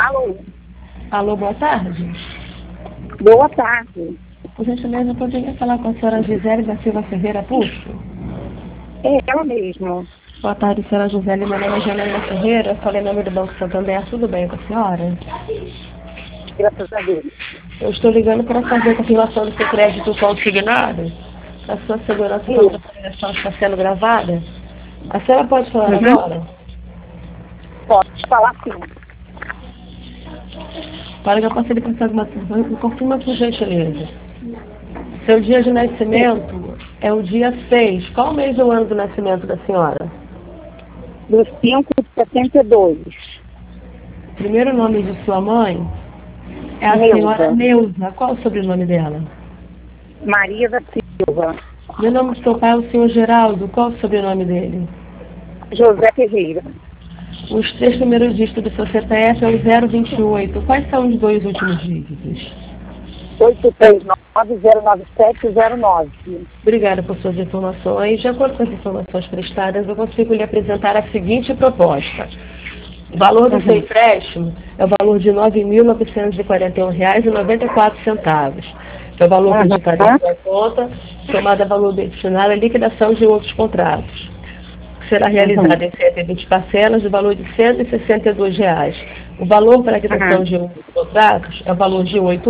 Alô? Alô, boa tarde. Boa tarde. Por gentileza, eu poderia falar com a senhora Gisele da Silva Ferreira Puxo? É ela mesmo. Boa tarde, senhora Gisele. Meu nome é Janaína Ferreira, falei em nome do Banco Santander. Tudo bem com a senhora? Graças a Deus. Eu estou ligando para fazer a confirmação do seu crédito consignado. A sua segurança para a operação está sendo gravada. A senhora pode falar agora? Pode falar sim. Para que eu possa lhe passar alguma informação, confirma por gentileza. Seu dia de nascimento é o dia 6. Qual mês ou ano do nascimento da senhora? Do 5 de 72. Primeiro nome de sua mãe é a Neuza. senhora Neuza. Qual o sobrenome dela? Maria da Silva. E o nome do seu pai é o senhor Geraldo. Qual o sobrenome dele? José Ferreira. Os 3 primeiros dígitos do seu CPF é o 028. Quais são os 2 últimos dígitos? 839-09709. Obrigada por suas informações. De acordo com as informações prestadas, eu consigo lhe apresentar a seguinte proposta. O valor do seu empréstimo é o valor de R$ 9.941,94. É o valor acreditado em sua conta, somado a valor destinado à liquidação de outros contratos. Será realizado em 120 parcelas, do valor de R$ 162. O valor para a quitação de outros contratos é o valor de R$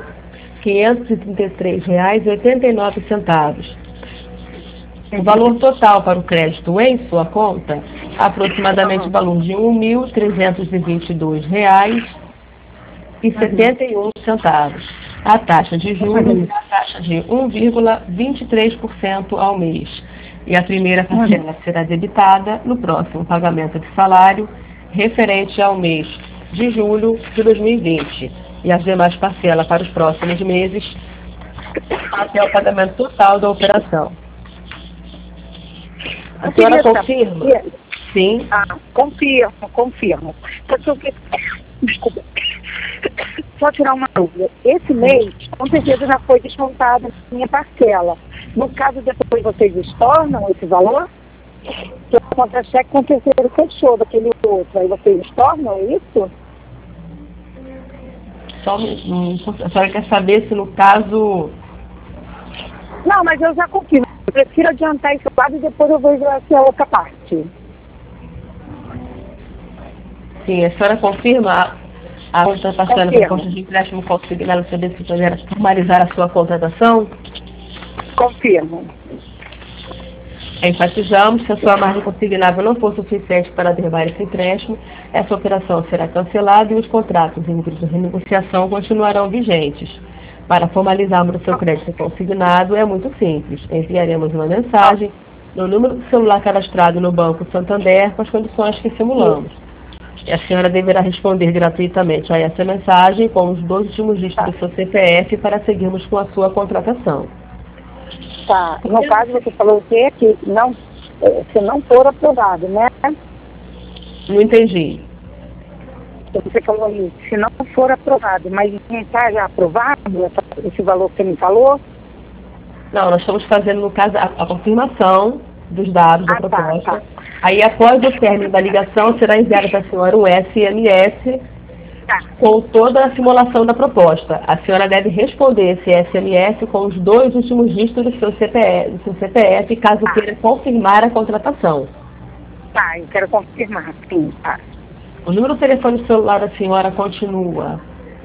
8.533,89. O valor total para o crédito em sua conta é aproximadamente o valor de R$ 1.322,71. A taxa de juros é a taxa de 1,23% ao mês. E a primeira parcela será debitada no próximo pagamento de salário referente ao mês de julho de 2020. E as demais parcelas para os próximos meses até o pagamento total da operação. A senhora confirma? Sim. Confirmo. Desculpa. Só tirar uma dúvida. Esse mês, com certeza, já foi descontada a minha parcela. No caso, depois vocês estornam esse valor? Se o contra-cheque com certeza fechou daquele outro, aí vocês estornam, é isso? A senhora quer saber se no caso... Não, mas eu já confirmo. Eu prefiro adiantar esse lado e depois eu vejo essa outra parte. Sim, a senhora confirma a contratação da proposta de empréstimo consignado para se poder formalizar a sua contratação? Confirmo. Enfatizamos, se a sua margem consignável não for suficiente para derrubar esse empréstimo, essa operação será cancelada e os contratos em de renegociação continuarão vigentes. Para formalizarmos o seu crédito consignado é muito simples. Enviaremos uma mensagem no número do celular cadastrado no Banco Santander com as condições que simulamos. E a senhora deverá responder gratuitamente a essa mensagem com os 2 últimos dígitos do seu CPF para seguirmos com a sua contratação. Tá. No caso, você falou o quê? Que não, se não for aprovado, né? Não entendi. Você falou isso, se não for aprovado, mas não está já aprovado esse valor que você me falou? Não, nós estamos fazendo, no caso, a confirmação dos dados da proposta. Tá. Aí, após o término da ligação, será enviado para a senhora um SMS com toda a simulação da proposta. A senhora deve responder esse SMS com os 2 últimos dígitos do seu CPF, caso queira confirmar a contratação. Tá, eu quero confirmar, sim, tá. O número do telefone celular da senhora continua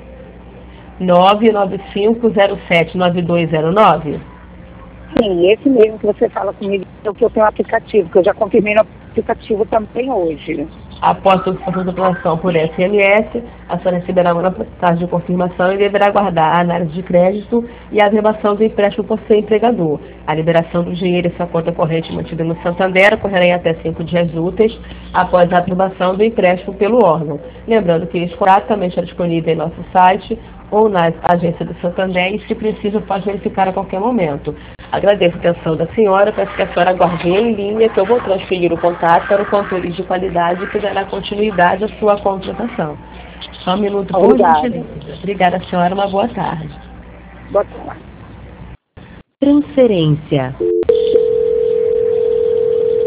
995079209? Sim, esse mesmo que você fala comigo, é o que eu tenho no aplicativo, que eu já confirmei no aplicativo também hoje. Após a contratação por SMS, a senhora receberá uma mensagem de confirmação e deverá aguardar a análise de crédito e a averbação do empréstimo por seu empregador. A liberação do dinheiro em sua conta corrente mantida no Santander ocorrerá em até 5 dias úteis após a aprovação do empréstimo pelo órgão. Lembrando que esse contrato também está disponível em nosso site ou na agência do Santander e, se preciso, pode verificar a qualquer momento. Agradeço a atenção da senhora, peço que a senhora aguarde em linha, que eu vou transferir o contato para o controle de qualidade que dará continuidade à sua contratação. Só um minuto, por gentileza. Obrigada, senhora. Uma boa tarde. Boa tarde. Transferência.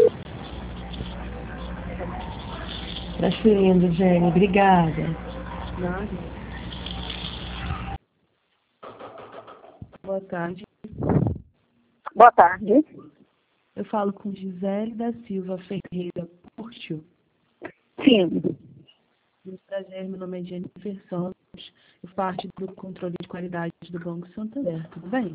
Transferindo, Jenny. Obrigada. Não. Boa tarde. Boa tarde. Eu falo com Gisele da Silva Ferreira Curtio. Sim. Muito prazer, meu nome é Jennifer Santos. Eu faço parte do controle de qualidade do Banco Santander. Tudo bem?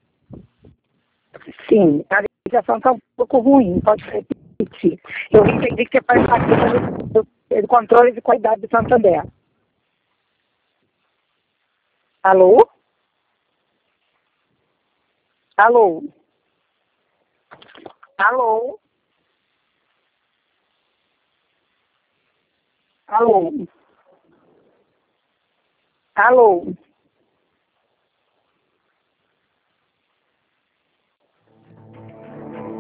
Sim. A ligação está um pouco ruim. Pode repetir. Eu entendi que você faz parte do controle de qualidade do Santander. Alô? Alô? Alô? Alô? Alô?